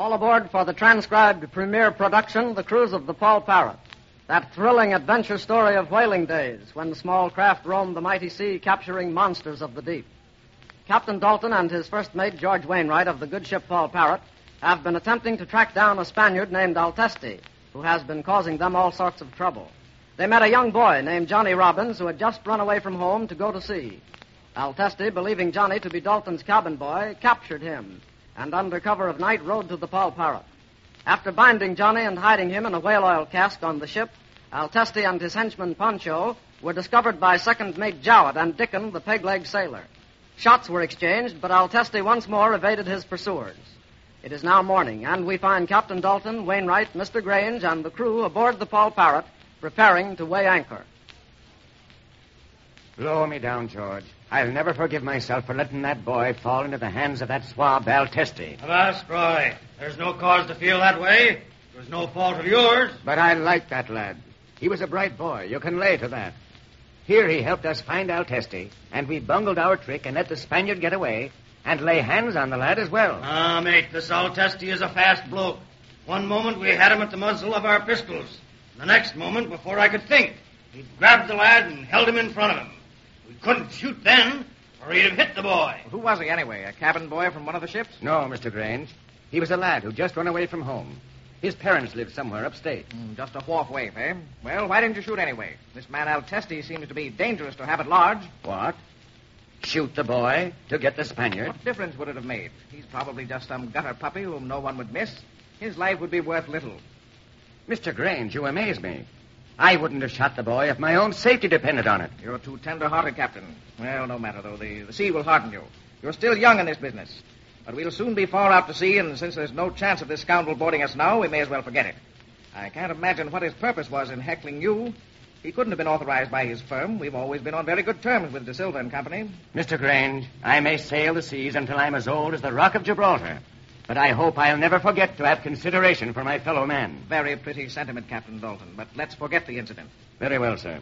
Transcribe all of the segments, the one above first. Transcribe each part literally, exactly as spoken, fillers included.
All aboard for the transcribed premiere production, The Cruise of the Paul Parrot. That thrilling adventure story of whaling days when small craft roamed the mighty sea capturing monsters of the deep. Captain Dalton and his first mate, George Wainwright, of the good ship Paul Parrot, have been attempting to track down a Spaniard named Altesti, who has been causing them all sorts of trouble. They met a young boy named Johnny Robbins who had just run away from home to go to sea. Altesti, believing Johnny to be Dalton's cabin boy, captured him and under cover of night rode to the Paul Parrot. After binding Johnny and hiding him in a whale oil cask on the ship, Altesti and his henchman Poncho were discovered by second mate Jowett and Dickon, the peg-leg sailor. Shots were exchanged, but Altesti once more evaded his pursuers. It is now morning, and we find Captain Dalton, Wainwright, Mister Grange, and the crew aboard the Paul Parrot, preparing to weigh anchor. Blow me down, George. I'll never forgive myself for letting that boy fall into the hands of that swab, Altesti. Avast, Roy. There's no cause to feel that way. It was no fault of yours. But I like that lad. He was a bright boy. You can lay to that. Here he helped us find Altesti, and we bungled our trick and let the Spaniard get away and lay hands on the lad as well. Ah, mate, this Altesti is a fast bloke. One moment we had him at the muzzle of our pistols. The next moment, before I could think, he grabbed the lad and held him in front of him. We couldn't shoot then, or he'd have hit the boy. Who was he, anyway? A cabin boy from one of the ships? No, Mister Grange. He was a lad who just run away from home. His parents lived somewhere upstate. Mm, just a wharf waif, eh? Well, why didn't you shoot anyway? This man Altesti seems to be dangerous to have at large. What? Shoot the boy to get the Spaniard? What difference would it have made? He's probably just some gutter puppy whom no one would miss. His life would be worth little. Mister Grange, you amaze me. I wouldn't have shot the boy if my own safety depended on it. You're too tender-hearted, Captain. Well, no matter, though. The, the sea will harden you. You're still young in this business. But we'll soon be far out to sea, and since there's no chance of this scoundrel boarding us now, we may as well forget it. I can't imagine what his purpose was in heckling you. He couldn't have been authorized by his firm. We've always been on very good terms with De Silva and Company. Mister Grange, I may sail the seas until I'm as old as the Rock of Gibraltar. But I hope I'll never forget to have consideration for my fellow man. Very pretty sentiment, Captain Dalton, but let's forget the incident. Very well, sir.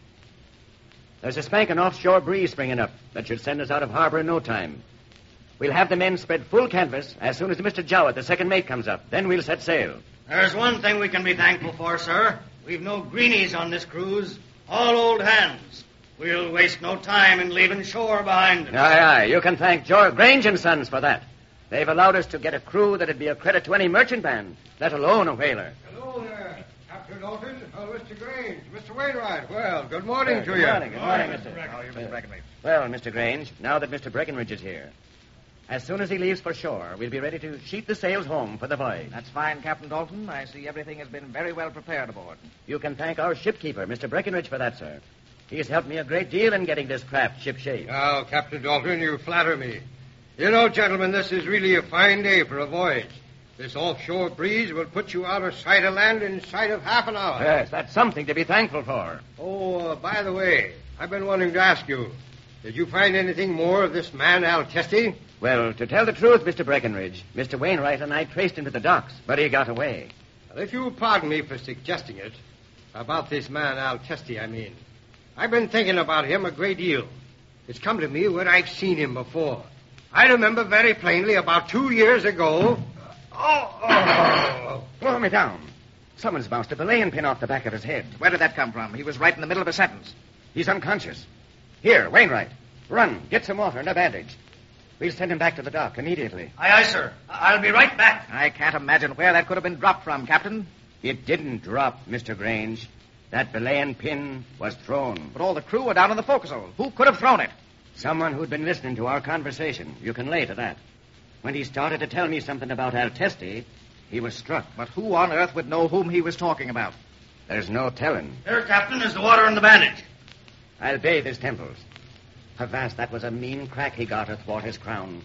There's a spanking offshore breeze springing up that should send us out of harbor in no time. We'll have the men spread full canvas as soon as Mister Jowett, the second mate, comes up. Then we'll set sail. There's one thing we can be thankful for, sir. We've no greenies on this cruise. All old hands. We'll waste no time in leaving shore behind us. Aye, aye. You can thank George Grange and Sons for that. They've allowed us to get a crew that'd be a credit to any merchant band, let alone a whaler. Hello there, Captain Dalton. Oh, Mister Grange, Mister Wainwright. Well, good morning uh, to good you. Morning, good morning, Mister Mister How are you, Mister Breckenridge? Well, Mister Grange, now that Mister Breckenridge is here, as soon as he leaves for shore, we'll be ready to sheet the sails home for the voyage. That's fine, Captain Dalton. I see everything has been very well prepared aboard. You can thank our shipkeeper, Mister Breckenridge, for that, sir. He's helped me a great deal in getting this craft shipshape. Now, Captain Dalton, you flatter me. You know, gentlemen, this is really a fine day for a voyage. This offshore breeze will put you out of sight of land in sight of half an hour. Yes, that's something to be thankful for. Oh, uh, by the way, I've been wanting to ask you, did you find anything more of this man, Altesti? Well, to tell the truth, Mister Breckenridge, Mister Wainwright and I traced him to the docks, but he got away. Well, if you'll pardon me for suggesting it, about this man, Altesti, I mean, I've been thinking about him a great deal. It's come to me when I've seen him before. I remember very plainly about two years ago. Oh, oh, oh. Blow me down. Someone's bounced a belaying pin off the back of his head. Where did that come from? He was right in the middle of a sentence. He's unconscious. Here, Wainwright, run, get some water and a bandage. We'll send him back to the dock immediately. Aye, aye, sir. I'll be right back. I can't imagine where that could have been dropped from, Captain. It didn't drop, Mister Grange. That belaying pin was thrown. But all the crew were down in the forecastle. Who could have thrown it? Someone who'd been listening to our conversation. You can lay to that. When he started to tell me something about Altesti, he was struck. But who on earth would know whom he was talking about? There's no telling. Here, Captain, is the water and the bandage. I'll bathe his temples. Avast, that was a mean crack he got athwart his crown.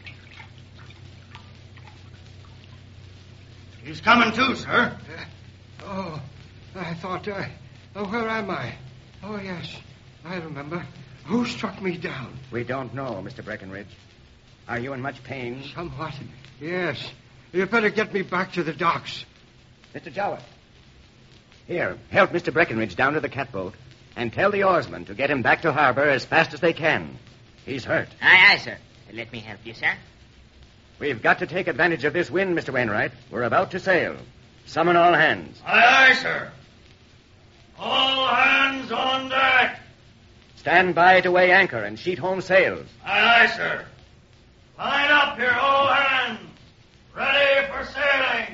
He's coming too, sir. Uh, oh, I thought, uh, oh, where am I? Oh, yes, I remember. Who struck me down? We don't know, Mister Breckenridge. Are you in much pain? Somewhat, yes. You'd better get me back to the docks. Mister Jowett. Here, help Mister Breckenridge down to the catboat and tell the oarsmen to get him back to harbor as fast as they can. He's hurt. Aye, aye, sir. Let me help you, sir. We've got to take advantage of this wind, Mister Wainwright. We're about to sail. Summon all hands. Aye, aye, sir. All hands on deck. Stand by to weigh anchor and sheet home sails. Aye, aye, sir. Line up here, all hands. Ready for sailing.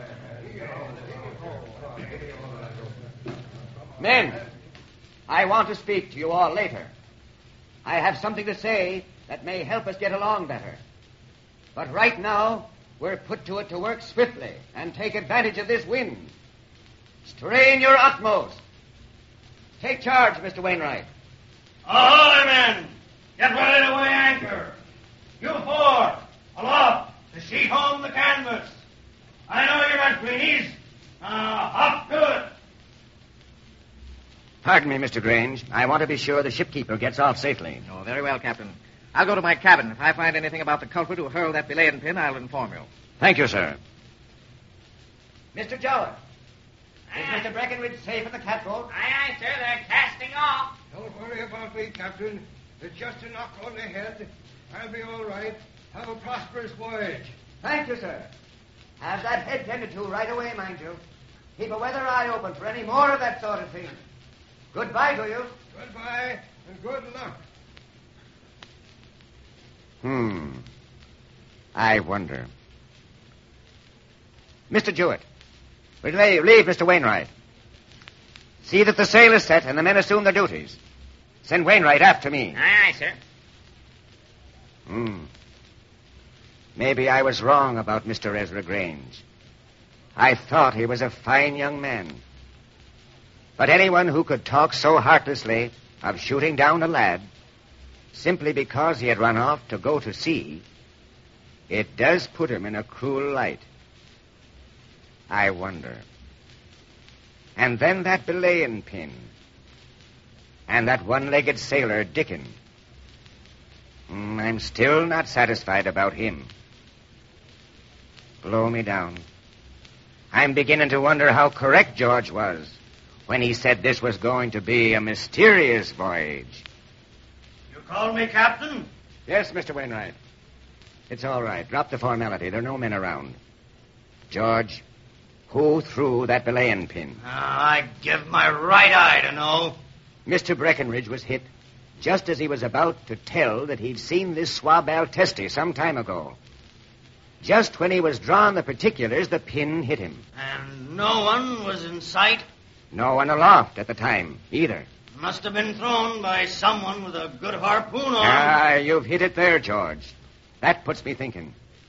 Men, I want to speak to you all later. I have something to say that may help us get along better. But right now, we're put to it to work swiftly and take advantage of this wind. Strain your utmost. Take charge, Mister Wainwright. Ahoy, men! Get ready to weigh anchor. You four, aloft to sheet home the canvas. I know you're not greenies. Now, hop to it. Pardon me, Mister Grange. I want to be sure the shipkeeper gets off safely. Oh, very well, Captain. I'll go to my cabin. If I find anything about the culprit who hurled that belaying pin, I'll inform you. Thank you, sir. Mister Jowett, is Mister Breckenridge safe in the catboat? Aye, aye, sir. They're casting off. Don't worry about me, Captain. It's just a knock on the head. I'll be all right. Have a prosperous voyage. Thank you, sir. Have that head tended to right away, mind you. Keep a weather eye open for any more of that sort of thing. Goodbye to you. Goodbye and good luck. Hmm. I wonder. Mister Jewett, relieve, relieve Mister Wainwright. See that the sail is set and the men assume their duties. Send Wainwright after me. Aye, aye, sir. Hmm. Maybe I was wrong about Mister Ezra Grange. I thought he was a fine young man. But anyone who could talk so heartlessly of shooting down a lad simply because he had run off to go to sea, it does put him in a cruel light. I wonder. And then that belaying pin. And that one-legged sailor, Dickon. Mm, I'm still not satisfied about him. Blow me down. I'm beginning to wonder how correct George was when he said this was going to be a mysterious voyage. You called me captain? Yes, Mister Wainwright. It's all right. Drop the formality. There are no men around. George, who threw that belaying pin? Uh, I give my right eye to know. Mister Breckenridge was hit just as he was about to tell that he'd seen this swab Altesti some time ago. Just when he was drawing the particulars, the pin hit him. And no one was in sight? No one aloft at the time, either. Must have been thrown by someone with a good harpoon on. Ah, you've hit it there, George. That puts me thinking.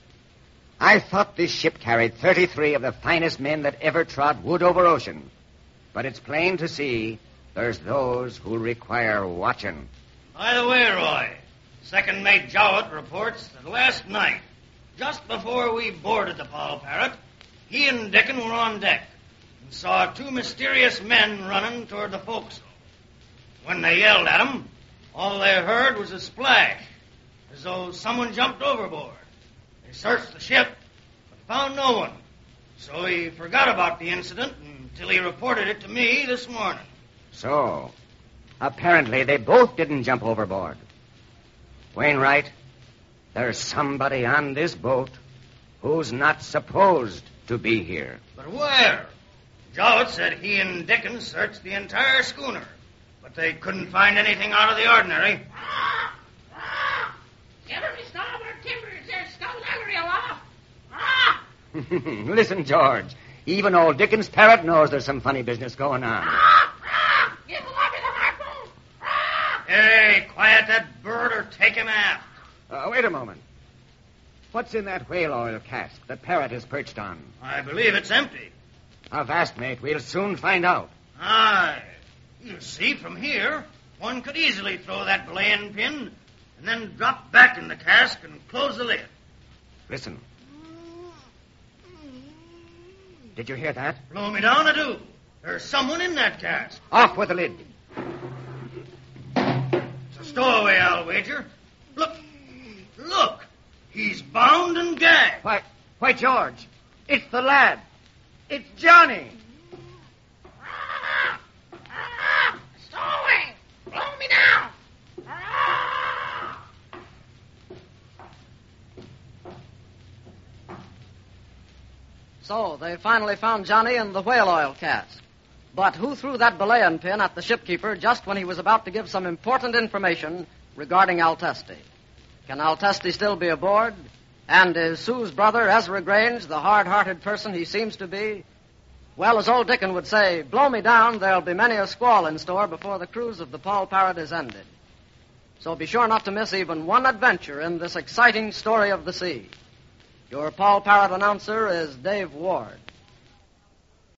I thought this ship carried thirty-three of the finest men that ever trod wood over ocean. But it's plain to see there's those who require watching. By the way, Roy, Second Mate Jowett reports that last night, just before we boarded the Paul Parrot, he and Dickon were on deck and saw two mysterious men running toward the forecastle. When they yelled at them, all they heard was a splash, as though someone jumped overboard. They searched the ship, but found no one. So he forgot about the incident until he reported it to me this morning. So, apparently they both didn't jump overboard. Wainwright, there's somebody on this boat who's not supposed to be here. But where? Jowett said he and Dickon searched the entire schooner, but they couldn't find anything out of the ordinary. Ah! Ah! Give me starboard timbers. There's skullduggery aloft. Ah! Listen, George. Even old Dickens Parrot knows there's some funny business going on. Ah! Ah! Give the lobby the harpoon. Ah! Hey, quiet that bird or take him aft. Uh, wait a moment. What's in that whale oil cask that Parrot is perched on? I believe it's empty. Avast, mate. We'll soon find out. Aye. You see, from here, one could easily throw that belaying pin and then drop back in the cask and close the lid. Listen. Did you hear that? Blow me down, I do. There's someone in that cask. Off with the lid. It's a stowaway, I'll wager. Look. Look. He's bound and gagged. Why, why, George, it's the lad. It's Johnny. Ah! Ah! Stowaway. Blow me down. Ah! So, they finally found Johnny in the whale oil cask. But who threw that belaying pin at the shipkeeper just when he was about to give some important information regarding Altesti? Can Altesti still be aboard? And is Sue's brother, Ezra Grange, the hard-hearted person he seems to be? Well, as old Dickon would say, blow me down, there'll be many a squall in store before the cruise of the Paul Parrot is ended. So be sure not to miss even one adventure in this exciting story of the sea. Your Paul Parrot announcer is Dave Ward.